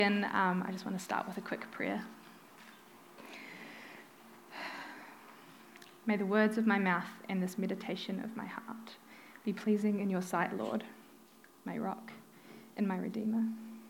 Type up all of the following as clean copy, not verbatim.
And I just want to start with a quick prayer. May the words of my mouth and this meditation of my heart be pleasing in your sight, Lord, my rock and my redeemer.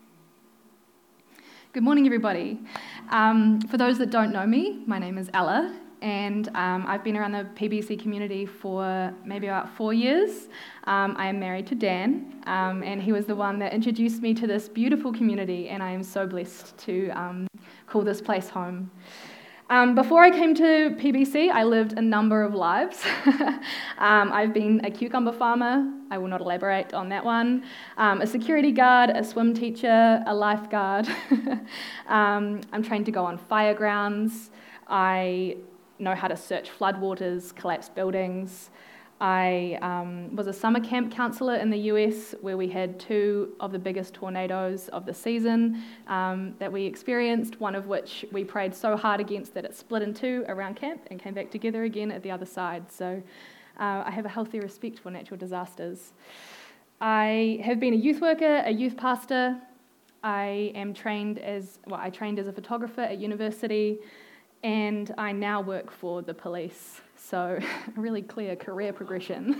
Good morning, everybody. For those that don't know me, my name is Ella, and I've been around the PBC community for maybe about 4 years. I am married to Dan, and he was the one that introduced me to this beautiful community, and I am so blessed to call this place home. Before I came to PBC, I lived a number of lives. I've been a cucumber farmer, I will not elaborate on that one, a security guard, a swim teacher, a lifeguard. I'm trained to go on fire grounds. I know how to search floodwaters, collapse buildings. I was a summer camp counselor in the US where we had 2 of the biggest tornadoes of the season that we experienced, one of which we prayed so hard against that it split in 2 around camp and came back together again at the other side. So I have a healthy respect for natural disasters. I have been a youth worker, a youth pastor. I trained as a photographer at university, and I now work for the police. So a really clear career progression.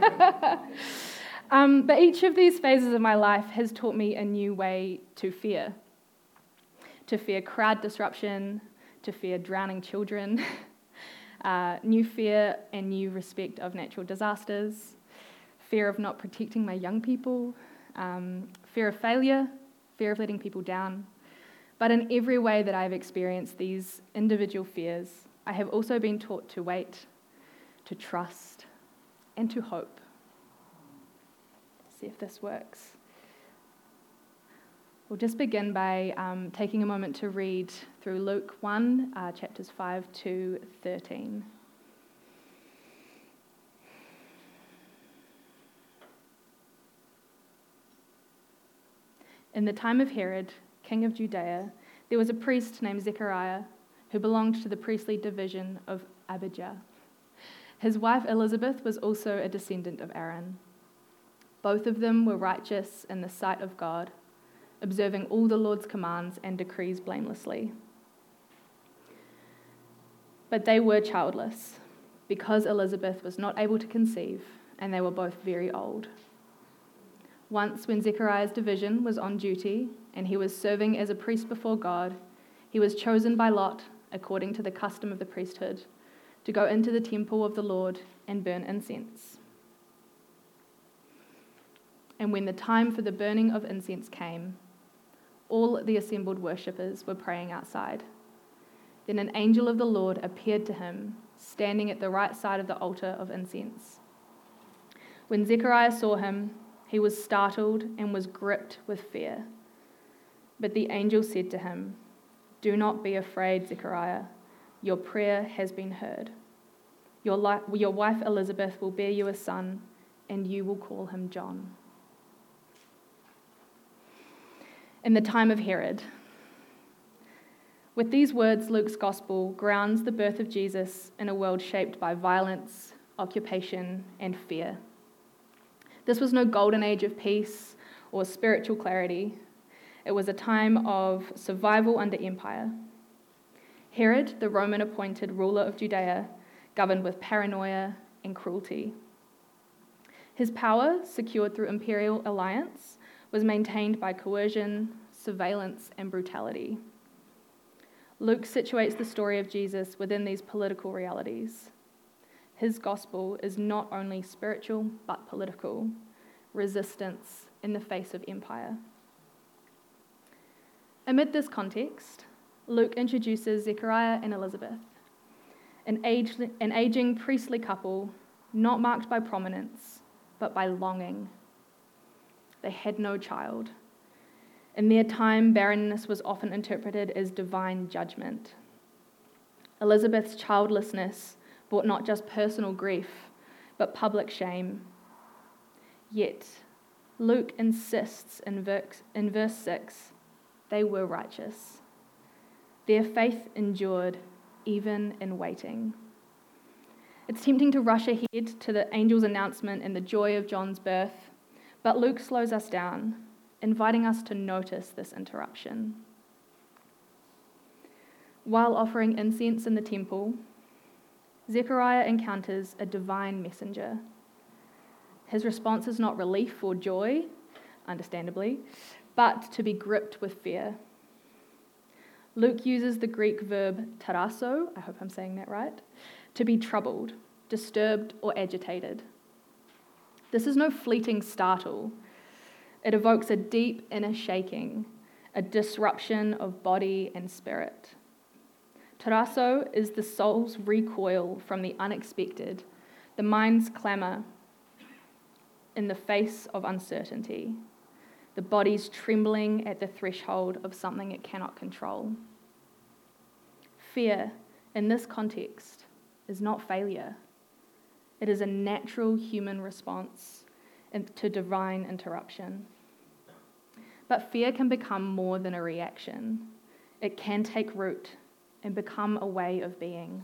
But each of these phases of my life has taught me a new way to fear. To fear crowd disruption, to fear drowning children, new fear and new respect of natural disasters, fear of not protecting my young people, fear of failure, fear of letting people down. But in every way that I've experienced these individual fears, I have also been taught to wait, to trust, and to hope. Let's see if this works. We'll just begin by taking a moment to read through Luke 1, chapters 5 to 13. In the time of Herod, king of Judea, there was a priest named Zechariah who belonged to the priestly division of Abijah. His wife Elizabeth was also a descendant of Aaron. Both of them were righteous in the sight of God, observing all the Lord's commands and decrees blamelessly. But they were childless, because Elizabeth was not able to conceive, and they were both very old. Once, when Zechariah's division was on duty, and he was serving as a priest before God, he was chosen by lot, according to the custom of the priesthood, to go into the temple of the Lord and burn incense. And when the time for the burning of incense came, all the assembled worshippers were praying outside. Then an angel of the Lord appeared to him, standing at the right side of the altar of incense. When Zechariah saw him, he was startled and was gripped with fear. But the angel said to him, "Do not be afraid, Zechariah. Your prayer has been heard. Your wife Elizabeth will bear you a son, and you will call him John." In the time of Herod. With these words, Luke's gospel grounds the birth of Jesus in a world shaped by violence, occupation, and fear. This was no golden age of peace or spiritual clarity. It was a time of survival under empire. Herod, the Roman-appointed ruler of Judea, governed with paranoia and cruelty. His power, secured through imperial alliance, was maintained by coercion, surveillance, and brutality. Luke situates the story of Jesus within these political realities. His gospel is not only spiritual, but political, resistance in the face of empire. Amid this context, Luke introduces Zechariah and Elizabeth, an aging priestly couple not marked by prominence, but by longing. They had no child. In their time, barrenness was often interpreted as divine judgment. Elizabeth's childlessness brought not just personal grief, but public shame. Yet, Luke insists in verse 6, they were righteous. Their faith endured even in waiting. It's tempting to rush ahead to the angel's announcement and the joy of John's birth, but Luke slows us down inviting us to notice this interruption. While offering incense in the temple, Zechariah encounters a divine messenger. His response is not relief or joy, understandably, but to be gripped with fear. Luke uses the Greek verb tarasso, I hope I'm saying that right, to be troubled, disturbed, or agitated. This is no fleeting startle. It evokes a deep inner shaking, a disruption of body and spirit. Tarasso is the soul's recoil from the unexpected, the mind's clamour in the face of uncertainty, the body's trembling at the threshold of something it cannot control. Fear, in this context, is not failure. It is a natural human response to divine interruption. But fear can become more than a reaction. It can take root and become a way of being.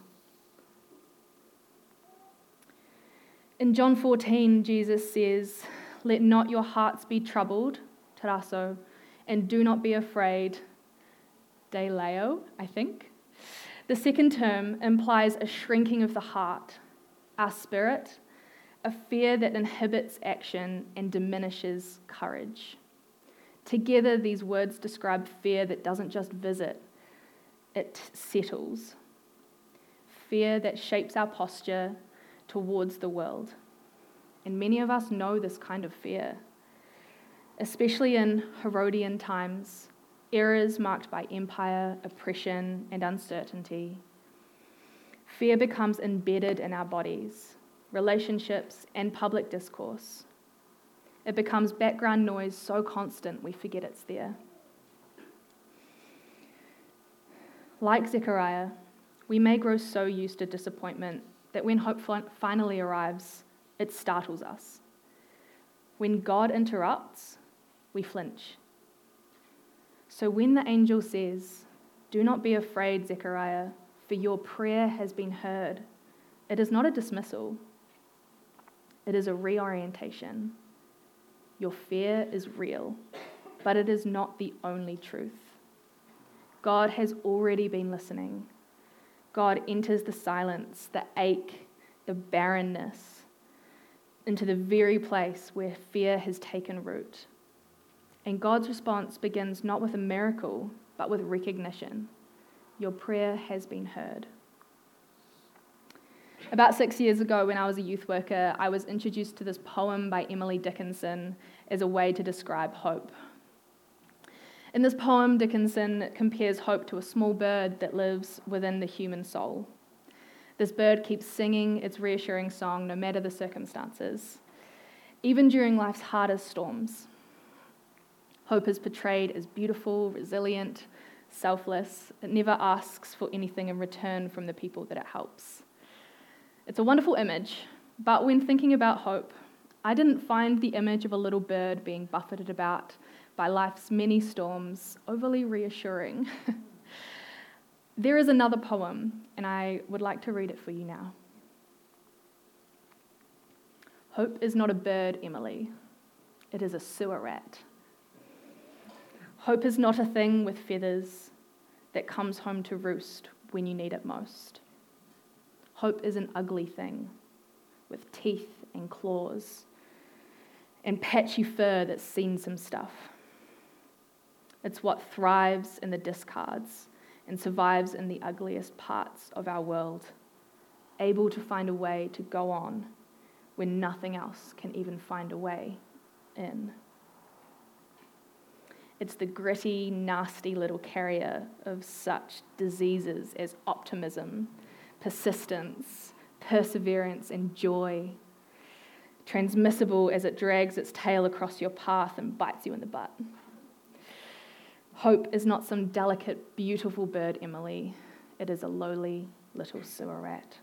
In John 14, Jesus says, "Let not your hearts be troubled," tarasso, "and do not be afraid," deileo, I think. The second term implies a shrinking of the heart, our spirit, a fear that inhibits action and diminishes courage. Together, these words describe fear that doesn't just visit, it settles. Fear that shapes our posture towards the world. And many of us know this kind of fear, especially in Herodian times, eras marked by empire, oppression, and uncertainty. Fear becomes embedded in our bodies, relationships, and public discourse. It becomes background noise so constant we forget it's there. Like Zechariah, we may grow so used to disappointment that when hope finally arrives, it startles us. When God interrupts, we flinch. So when the angel says, "Do not be afraid, Zechariah, for your prayer has been heard," it is not a dismissal. It is a reorientation. Your fear is real, but it is not the only truth. God has already been listening. God enters the silence, the ache, the barrenness, into the very place where fear has taken root. And God's response begins not with a miracle, but with recognition. Your prayer has been heard. About 6 years ago, when I was a youth worker, I was introduced to this poem by Emily Dickinson as a way to describe hope. In this poem, Dickinson compares hope to a small bird that lives within the human soul. This bird keeps singing its reassuring song no matter the circumstances, even during life's hardest storms. Hope is portrayed as beautiful, resilient, selfless. It never asks for anything in return from the people that it helps. It's a wonderful image, but when thinking about hope, I didn't find the image of a little bird being buffeted about by life's many storms overly reassuring. There is another poem, and I would like to read it for you now. Hope is not a bird, Emily. It is a sewer rat. Hope is not a thing with feathers that comes home to roost when you need it most. Hope is an ugly thing with teeth and claws and patchy fur that's seen some stuff. It's what thrives in the discards and survives in the ugliest parts of our world, able to find a way to go on when nothing else can even find a way in. It's the gritty, nasty little carrier of such diseases as optimism, persistence, perseverance, and joy, transmissible as it drags its tail across your path and bites you in the butt. Hope is not some delicate, beautiful bird, Emily. It is a lowly little sewer rat.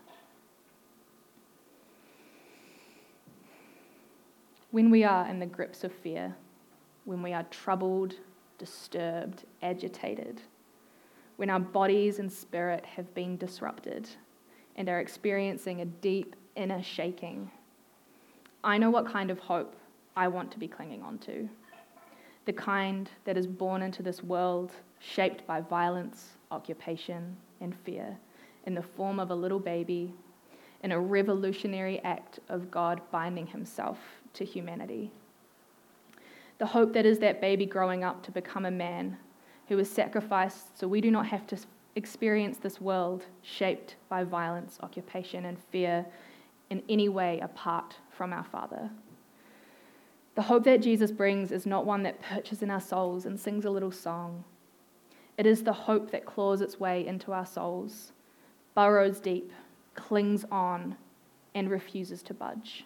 When we are in the grips of fear, when we are troubled, disturbed, agitated, when our bodies and spirit have been disrupted and are experiencing a deep inner shaking, I know what kind of hope I want to be clinging on to. the kind that is born into this world shaped by violence, occupation, and fear, in the form of a little baby, in a revolutionary act of God binding himself to humanity. The hope that is that baby growing up to become a man who is sacrificed so we do not have to experience this world shaped by violence, occupation, and fear in any way apart from our Father. The hope that Jesus brings is not one that perches in our souls and sings a little song. It is the hope that claws its way into our souls, burrows deep, clings on, and refuses to budge.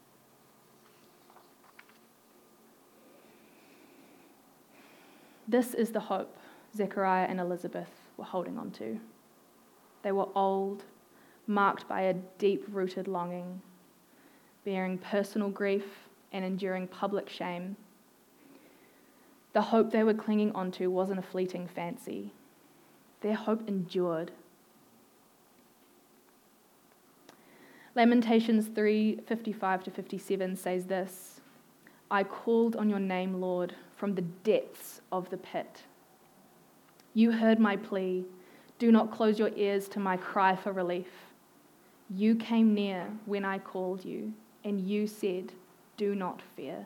This is the hope Zechariah and Elizabeth were holding on to. They were old, marked by a deep-rooted longing, bearing personal grief and enduring public shame. The hope they were clinging onto wasn't a fleeting fancy. Their hope endured. Lamentations 3:55-57 says this: I called on your name, Lord, from the depths of the pit. You heard my plea. Do not close your ears to my cry for relief. You came near when I called you, and you said, do not fear.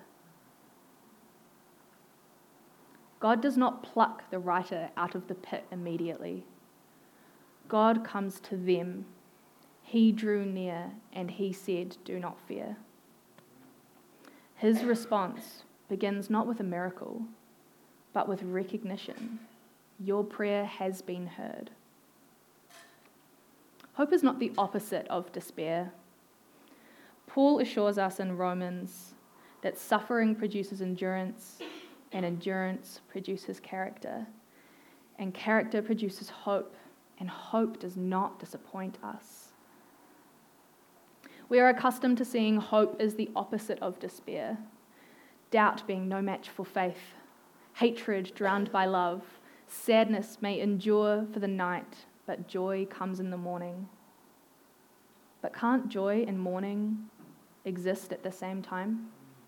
God does not pluck the writer out of the pit immediately. God comes to them. He drew near, and he said, do not fear. His response begins not with a miracle, but with recognition. Your prayer has been heard. Hope is not the opposite of despair. Paul assures us in Romans that suffering produces endurance, and endurance produces character, and character produces hope, and hope does not disappoint us. We are accustomed to seeing hope as the opposite of despair, doubt being no match for faith, hatred drowned by love, sadness may endure for the night, but joy comes in the morning. But can't joy and mourning exist at the same time?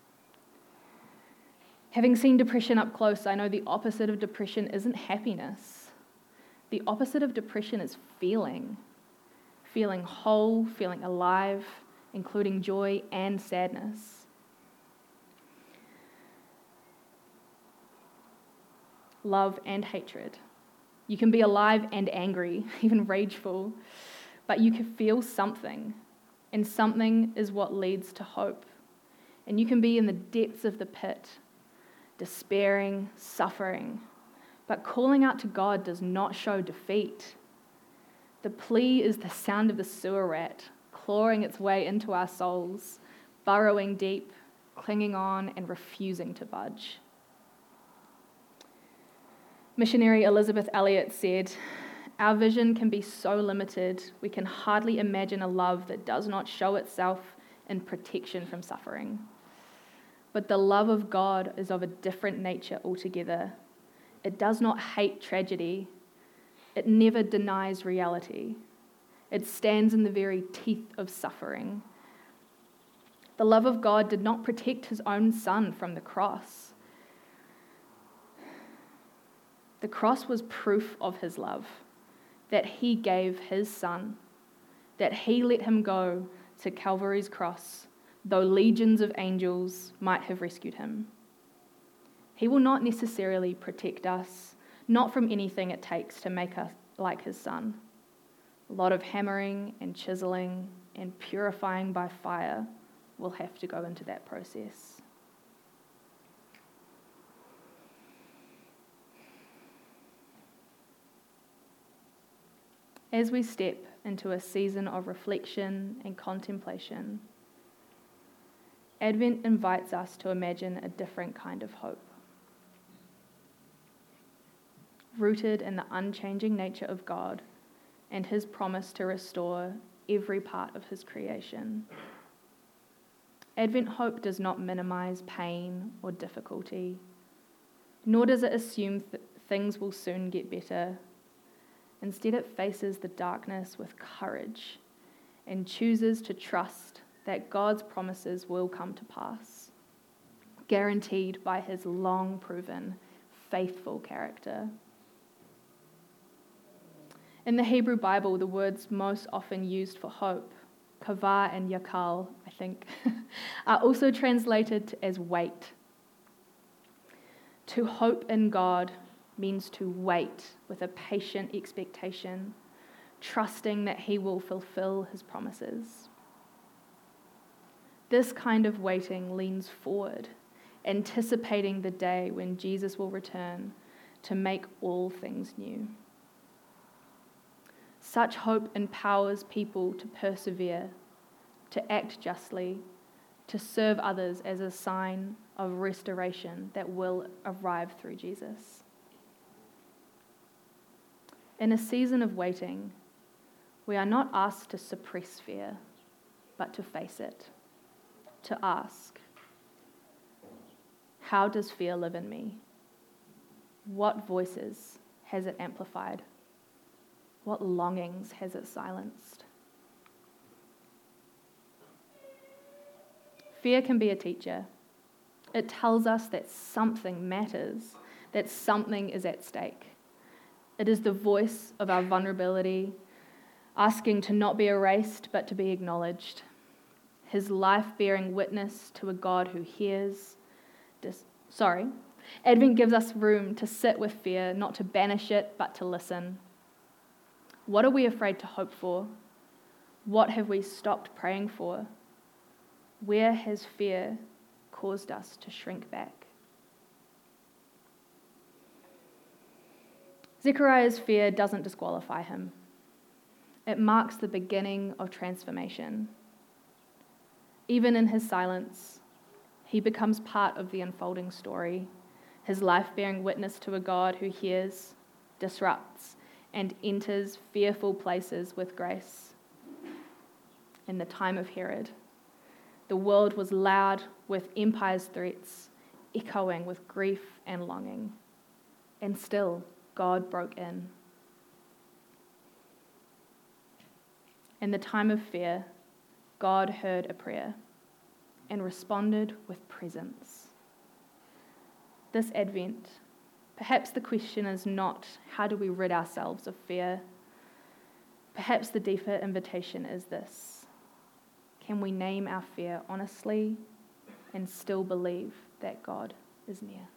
Having seen depression up close, I know the opposite of depression isn't happiness. The opposite of depression is feeling whole, feeling alive, including joy and sadness. Love and hatred. You can be alive and angry, even rageful, but you can feel something, and something is what leads to hope. And you can be in the depths of the pit, despairing, suffering, but calling out to God does not show defeat. The plea is the sound of the sewer rat, clawing its way into our souls, burrowing deep, clinging on, and refusing to budge. Missionary Elizabeth Elliot said, our vision can be so limited, we can hardly imagine a love that does not show itself in protection from suffering. But the love of God is of a different nature altogether. It does not hate tragedy. It never denies reality. It stands in the very teeth of suffering. The love of God did not protect his own son from the cross. The cross was proof of his love, that he gave his son, that he let him go to Calvary's cross, though legions of angels might have rescued him. He will not necessarily protect us, not from anything it takes to make us like his son. A lot of hammering and chiseling and purifying by fire will have to go into that process. As we step into a season of reflection and contemplation, Advent invites us to imagine a different kind of hope. Rooted in the unchanging nature of God and his promise to restore every part of his creation. Advent hope does not minimize pain or difficulty, nor does it assume things will soon get better. Instead, it faces the darkness with courage and chooses to trust that God's promises will come to pass. guaranteed by his long-proven, faithful character. In the Hebrew Bible, the words most often used for hope, kavah and yakal, I think, are also translated as wait. To hope in God means to wait with a patient expectation, trusting that he will fulfill his promises. This kind of waiting leans forward, anticipating the day when Jesus will return to make all things new. Such hope empowers people to persevere, to act justly, to serve others as a sign of restoration that will arrive through Jesus. In a season of waiting, we are not asked to suppress fear, but to face it, to ask, how does fear live in me? What voices has it amplified? What longings has it silenced? Fear can be a teacher. It tells us that something matters, that something is at stake. It is the voice of our vulnerability, asking to not be erased, but to be acknowledged. His life bearing witness to a God who hears. Advent gives us room to sit with fear, not to banish it, but to listen. What are we afraid to hope for? What have we stopped praying for? Where has fear caused us to shrink back? Zechariah's fear doesn't disqualify him. It marks the beginning of transformation. Even in his silence, he becomes part of the unfolding story, his life bearing witness to a God who hears, disrupts, and enters fearful places with grace. In the time of Herod, the world was loud with empire's threats, echoing with grief and longing. And still, God broke in. In the time of fear, God heard a prayer and responded with presence. This Advent, perhaps the question is not, how do we rid ourselves of fear? Perhaps the deeper invitation is this: can we name our fear honestly and still believe that God is near?